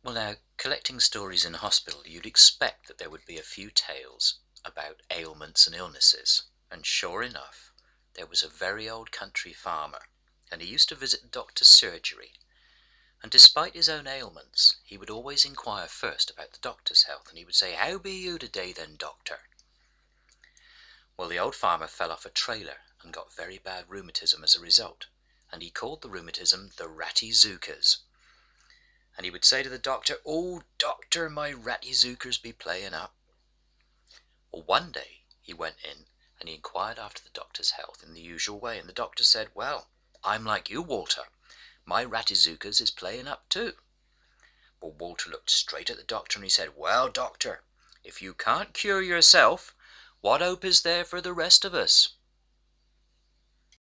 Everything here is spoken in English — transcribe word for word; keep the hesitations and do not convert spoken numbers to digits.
Well, now, collecting stories in a hospital, you'd expect that there would be a few tales about ailments and illnesses. And sure enough, there was a very old country farmer, and he used to visit the doctor's surgery. And despite his own ailments, he would always inquire first about the doctor's health, and he would say, "How be you today then, doctor?" Well, the old farmer fell off a trailer and got very bad rheumatism as a result, and he called the rheumatism the ratty zookers. And he would say to the doctor, "Oh, doctor, my ratty zookers be playing up." Well, one day he went in and he inquired after the doctor's health in the usual way, and the doctor said, "Well, I'm like you, Walter. My ratty zookers is playing up too." Well, Walter looked straight at the doctor and he said, "Well, doctor, if you can't cure yourself, what hope is there for the rest of us?